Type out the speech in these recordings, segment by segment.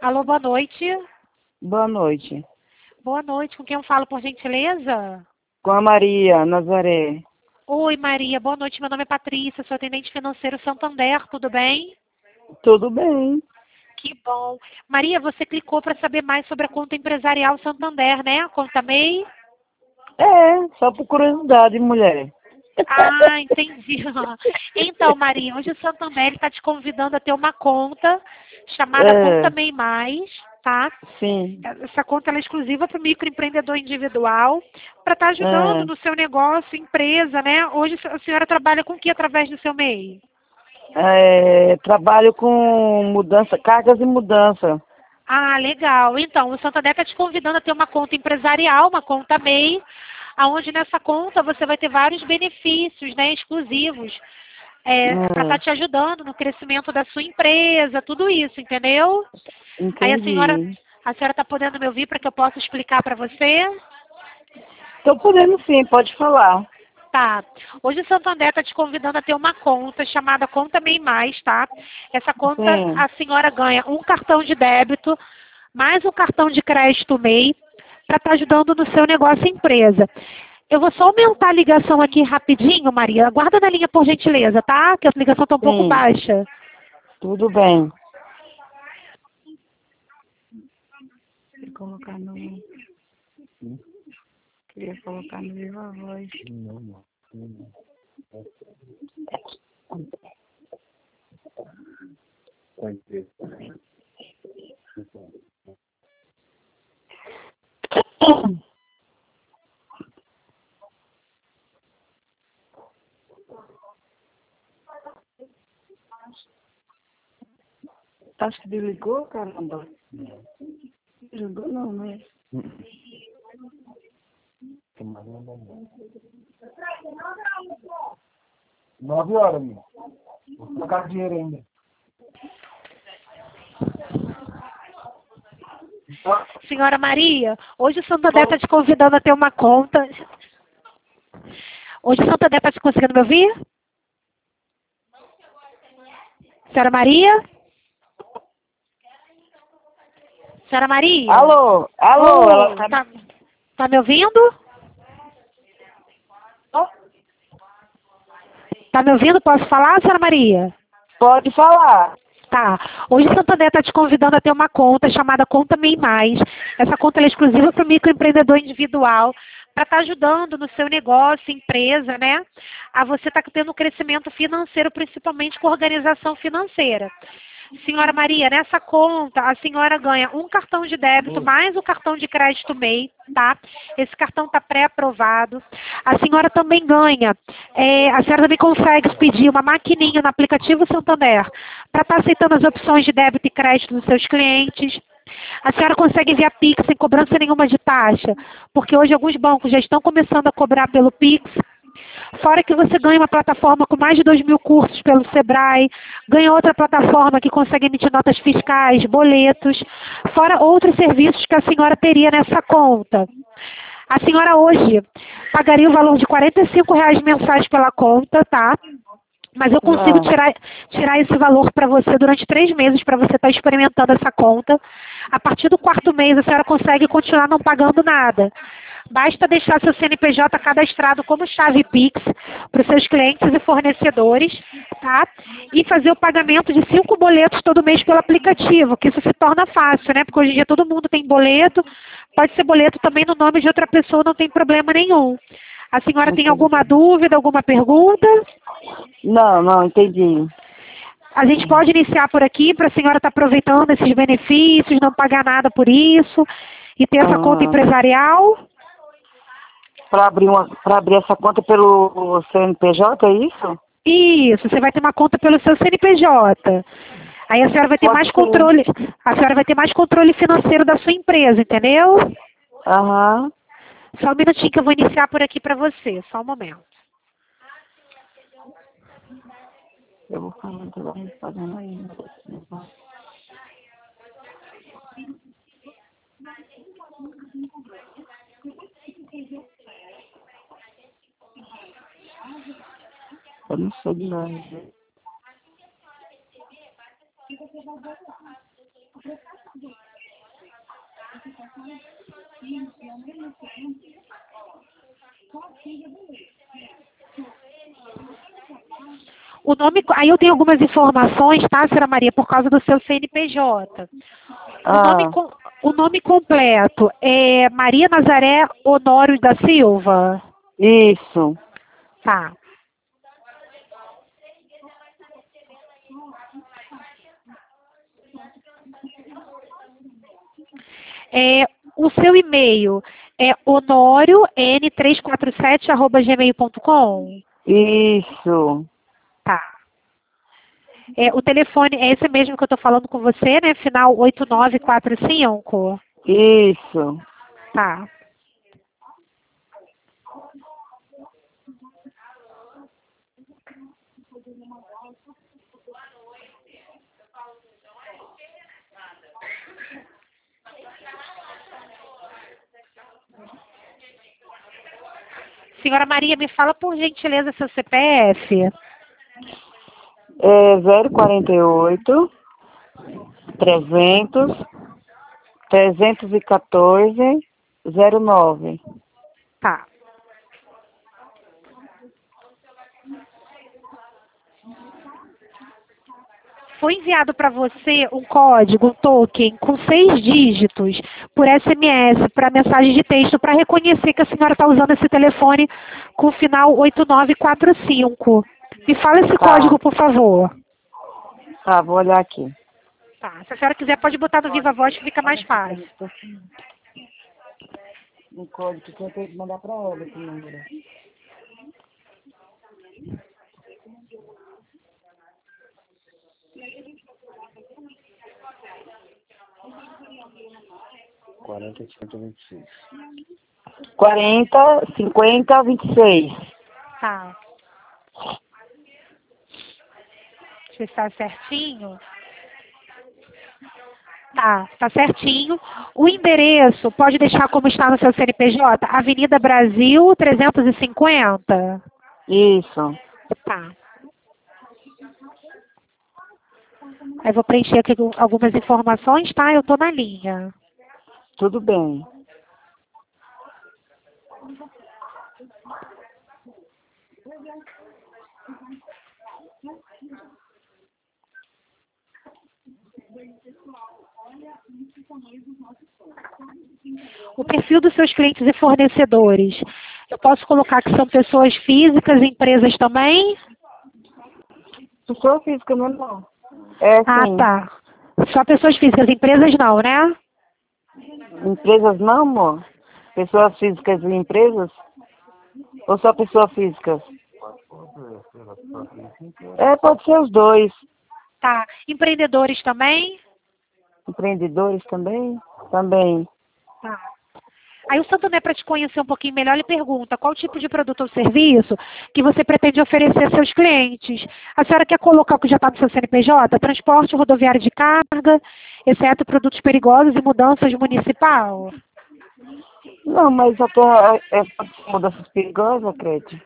Alô, boa noite. Boa noite. Boa noite, com quem eu falo, por gentileza? Com a Maria Nazaré. Oi, Maria, boa noite. Meu nome é Patrícia, sou atendente financeiro Santander, tudo bem? Tudo bem. Que bom. Maria, você clicou para saber mais sobre a conta empresarial Santander, né? A conta MEI? Só por curiosidade, mulher. Ah, entendi. Então, Maria, hoje o Santander está te convidando a ter uma conta chamada Conta MEI Mais, tá? Sim. Essa conta ela é exclusiva para o microempreendedor individual, para estar ajudando no seu negócio, empresa, né? Hoje a senhora trabalha com o que através do seu MEI? Trabalho com mudança, cargas e mudança. Ah, legal. Então, o Santander está te convidando a ter uma conta empresarial, uma conta MEI, aonde nessa conta você vai ter vários benefícios, né, exclusivos, para estar te ajudando no crescimento da sua empresa, tudo isso, entendeu? Aí Entendi. a senhora está podendo me ouvir para que eu possa explicar para você? Estou podendo sim, pode falar. Tá. Hoje o Santander está te convidando a ter uma conta chamada Conta MEI Mais, tá? Essa conta Sim. a senhora ganha um cartão de débito mais um cartão de crédito MEI para estar ajudando no seu negócio e empresa. Eu vou só aumentar a ligação aqui rapidinho, Maria. Aguarda na linha por gentileza, tá? Que a ligação está um pouco Sim. baixa. Tudo bem. Queria colocar no... Queria colocar no Viva Voz. Acho que desligou, caramba. Desligou não, né? 9 horas, meu. Vou trocar dinheiro ainda. Senhora Maria, hoje o Santander está te convidando a ter uma conta. Hoje o Santander está te conseguindo me ouvir? Senhora Maria? Senhora Maria? Alô? Alô? Oi, Ela tá me ouvindo? Tá me ouvindo? Posso falar, senhora Maria? Pode falar. Tá. Hoje o Santander está te convidando a ter uma conta chamada Conta MEI Mais. Essa conta ela é exclusiva para o microempreendedor individual, para estar ajudando no seu negócio, empresa, né? A você estar tendo um crescimento financeiro, principalmente com organização financeira. Senhora Maria, nessa conta, a senhora ganha um cartão de débito mais um cartão de crédito MEI, tá? Esse cartão está pré-aprovado. A senhora também ganha, a senhora também consegue pedir uma maquininha no aplicativo Santander para estar aceitando as opções de débito e crédito dos seus clientes. A senhora consegue enviar Pix sem cobrança nenhuma de taxa, porque hoje alguns bancos já estão começando a cobrar pelo Pix. Fora que você ganha uma plataforma com mais de 2.000 cursos pelo Sebrae, ganha outra plataforma que consegue emitir notas fiscais, boletos, fora outros serviços que a senhora teria nessa conta. A senhora hoje pagaria o valor de R$ 45 mensais pela conta, tá? Mas eu consigo tirar esse valor para você durante 3 meses para você estar experimentando essa conta. A partir do 4º mês a senhora consegue continuar não pagando nada. Basta deixar seu CNPJ cadastrado como chave Pix para os seus clientes e fornecedores, tá? E fazer o pagamento de 5 boletos todo mês pelo aplicativo, que isso se torna fácil, né? Porque hoje em dia todo mundo tem boleto, pode ser boleto também no nome de outra pessoa, não tem problema nenhum. A senhora tem alguma dúvida, alguma pergunta? Não, entendi. A gente pode iniciar por aqui para a senhora estar aproveitando esses benefícios, não pagar nada por isso e ter essa conta empresarial? Para abrir essa conta pelo CNPJ, é isso? Isso, você vai ter uma conta pelo seu CNPJ. Aí a senhora vai ter mais controle, a senhora vai ter mais controle financeiro da sua empresa, entendeu? Aham. Só um minutinho que eu vou iniciar por aqui para você, só um momento. Eu vou falando que eu vou fazendo aí. Eu não sou de lá. O nome, aí eu tenho algumas informações, tá, senhora Maria, por causa do seu CNPJ. Ah, O nome completo é Maria Nazaré Honório da Silva. isso. Tá. O seu e-mail é honorion347@gmail.com. Isso. Tá. O telefone é esse mesmo que eu estou falando com você, né? Final 8945. Isso. Tá. Senhora Maria, me fala por gentileza seu CPF. É 048 300 314 09. Tá. Foi enviado para você um código, um token, com 6 dígitos por SMS para mensagem de texto para reconhecer que a senhora está usando esse telefone com o final 8945. Me fala esse Tá. código, por favor. Tá, vou olhar aqui. Tá. Se a senhora quiser, pode botar no Viva Voz que fica mais fácil. Um código que eu tenho que mandar pra ela esse número. Quarenta, 26. 40 50 26. Tá. Deixa eu ver se tá certinho. Tá certinho. O endereço, pode deixar como está no seu CNPJ? Avenida Brasil 350. Isso. Tá. Aí vou preencher aqui algumas informações, tá? Eu tô na linha. Tudo bem. O perfil dos seus clientes e fornecedores. Eu posso colocar que são pessoas físicas, empresas também? Pessoa física, não. É Ah, sim. tá. Só pessoas físicas, empresas não, né? Empresas não, amor? Pessoas físicas e empresas? Ou só pessoa física? É, pode ser os dois. Tá. Empreendedores também? Empreendedores também? Também. Tá. Aí o Santander, para te conhecer um pouquinho melhor, ele pergunta qual tipo de produto ou serviço que você pretende oferecer aos seus clientes. A senhora quer colocar o que já está no seu CNPJ? Transporte rodoviário de carga, exceto produtos perigosos e mudanças municipal? Não, mas até pode ser mudanças perigosas, acredito.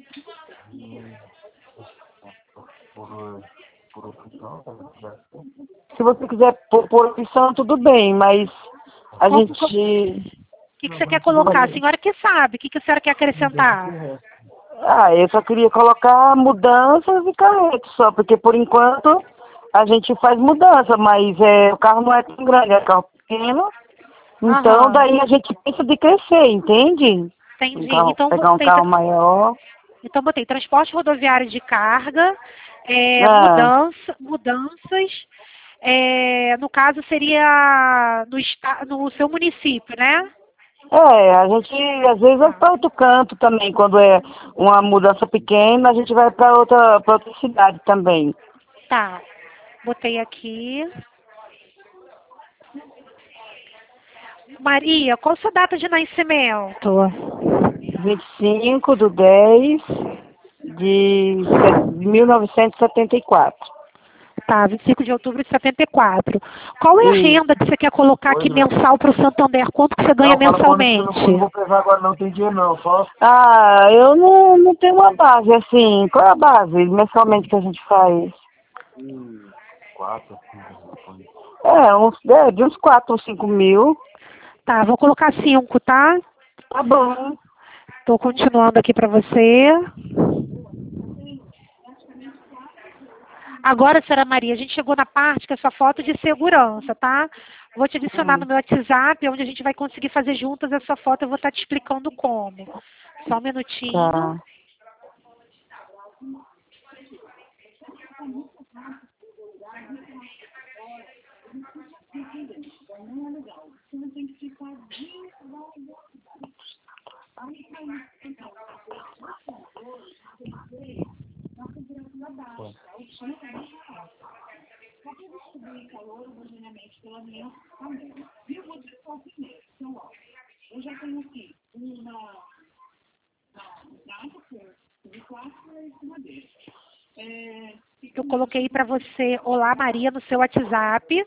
Por opção, né? Se você quiser por opção, tudo bem, mas a Qual- gente... O que você quer colocar? A senhora que sabe. O que a senhora quer acrescentar? Ah, eu só queria colocar mudanças e carretos só, porque por enquanto a gente faz mudança, mas o carro não é tão grande, é carro pequeno. Então Aham. daí a gente pensa de crescer, entende? Entendi. Pegar um carro maior. Então botei transporte rodoviário de carga, Ah, mudanças. No caso seria no seu município, né? a gente às vezes vai para outro canto também, quando é uma mudança pequena, a gente vai para outra cidade também. Tá. Botei aqui. Maria, qual sua data de nascimento? 25/10/1974. Tá, 25 de outubro de 74. Qual é a Isso. renda que você quer colocar aqui Pois é. mensal para o Santander? Quanto que você ganha Não, fala quando que eu não mensalmente? vou pesar agora, não tem dinheiro não, só. Ah, eu não tenho uma base assim. Qual é a base mensalmente que a gente faz? 4, 5. De uns 4 ou 5 mil. Tá, vou colocar 5, tá? Tá bom. Estou continuando aqui para você. Agora, senhora Maria, a gente chegou na parte que é sua foto de segurança, tá? Vou te adicionar no meu WhatsApp, onde a gente vai conseguir fazer juntas essa foto. Eu vou estar te explicando como. Só um minutinho. Tá. Eu coloquei para você, olá Maria, no seu WhatsApp.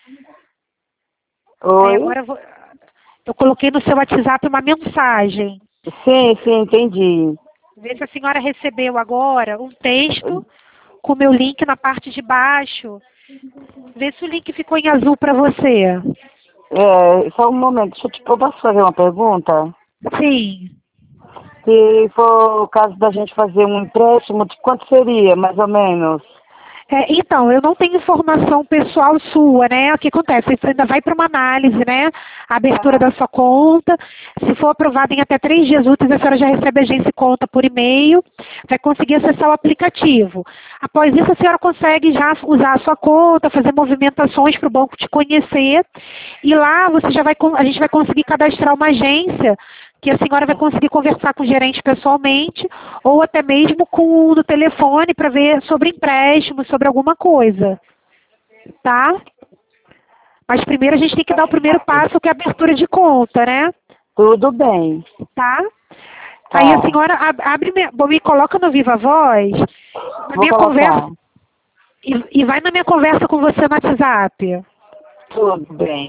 Oi? Agora eu coloquei no seu WhatsApp uma mensagem. Sim, entendi. Vê se a senhora recebeu agora um texto com o meu link na parte de baixo. Vê se o link ficou em azul para você. Só um momento, eu posso fazer uma pergunta? Sim. Se for o caso da gente fazer um empréstimo, de quanto seria, mais ou menos? Então, eu não tenho informação pessoal sua, né? O que acontece? Você ainda vai para uma análise, né? A abertura da sua conta. Se for aprovada em até 3 dias úteis, a senhora já recebe a agência conta por e-mail. Vai conseguir acessar o aplicativo. Após isso, a senhora consegue já usar a sua conta, fazer movimentações para o banco te conhecer. E lá a gente vai conseguir cadastrar uma agência que a senhora vai conseguir conversar com o gerente pessoalmente ou até mesmo no telefone para ver sobre empréstimo, sobre alguma coisa, tá? Mas primeiro a gente tem que dar o primeiro passo, que é a abertura de conta, né? Tudo bem. Tá? Aí a senhora me coloca no Viva Voz, na minha conversa, e vai na minha conversa com você no WhatsApp. Tudo bem.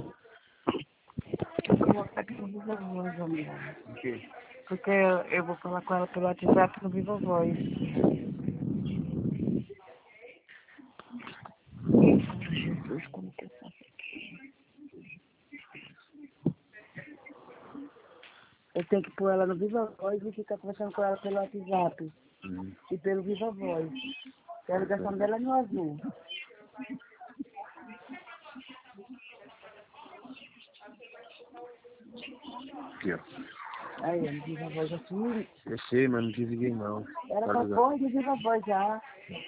Porque eu vou falar com ela pelo WhatsApp no Viva Voz. Jesus, como que eu faço aqui? Eu tenho que pôr ela no Viva Voz e ficar conversando com ela pelo WhatsApp. E pelo Viva Voz. E a ligação dela é no azul. Aqui, ó. Aí, no Viva Voz aqui. Eu sei, mas não desliguei não. Era pra pôr no Viva Voz já.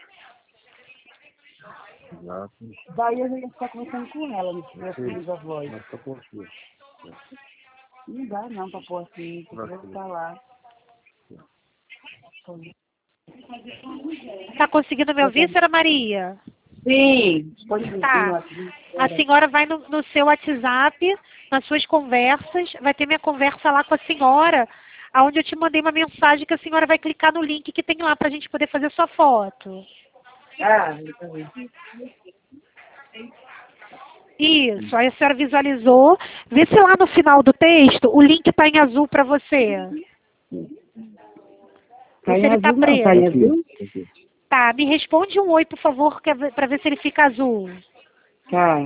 Exato. Daí eu ia ficar conversando com ela no Viva Voz. Mas tá por aqui. Não dá não pra pôr assim, porque eu estar lá. Tá conseguindo me ouvir, senhora Maria? Sim, Tá. A senhora vai no seu WhatsApp, nas suas conversas, vai ter minha conversa lá com a senhora, onde eu te mandei uma mensagem que a senhora vai clicar no link que tem lá pra gente poder fazer sua foto. Isso, aí a senhora visualizou. Vê se lá no final do texto o link tá em azul pra você. Tá Vê se em ele tá azul, não, tá em preto. azul? Tá, me responde um oi, por favor, pra ver se ele fica azul. Tá.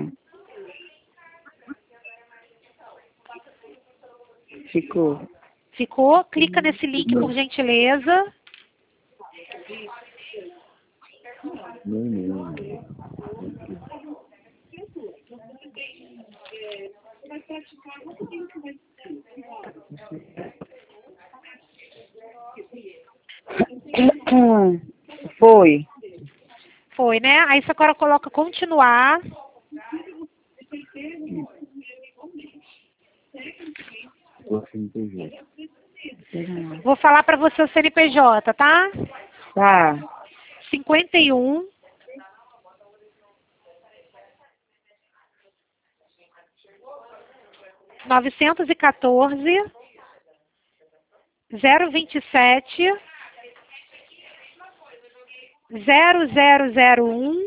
Ficou. Ficou? Clica nesse link, por gentileza. Não. Foi. Foi, né? Aí você agora coloca continuar. Vou falar pra você o CNPJ, tá? Tá. 51 914 027 0001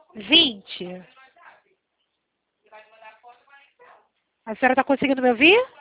20. A senhora está conseguindo me ouvir?